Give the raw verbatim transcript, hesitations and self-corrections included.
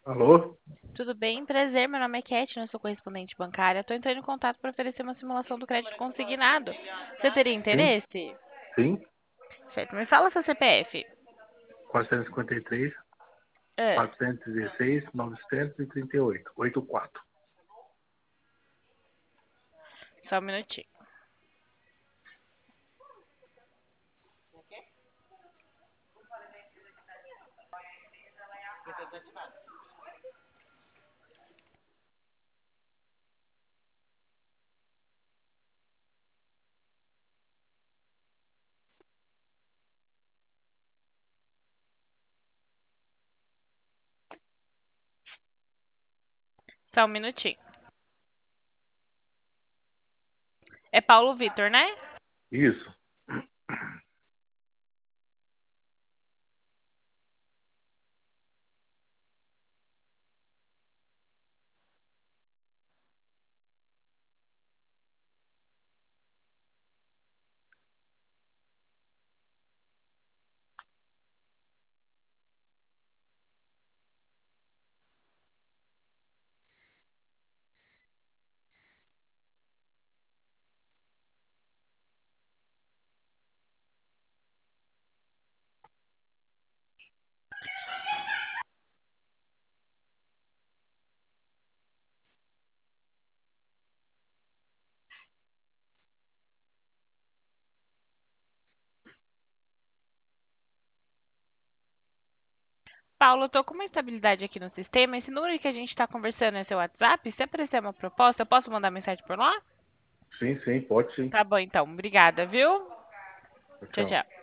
Alô? Tudo bem? Prazer, meu nome é Cat, não sou correspondente bancária. Estou entrando em contato para oferecer uma simulação do crédito consignado. Você teria Sim, interesse? sim. Certo, me fala seu C P F. quatrocentos e cinquenta e três, Ah, quatrocentos e dezesseis, novecentos e trinta e oito, oito quatro. só um minutinho. Só um minutinho. É Paulo Vitor, né? Isso. Paulo, eu tô com uma instabilidade aqui no sistema. Esse número que a gente está conversando é seu WhatsApp? Se aparecer uma proposta, eu posso mandar mensagem por lá? Sim, sim, pode sim. Tá bom, então. Obrigada, viu? Tchau, Tchau. tchau.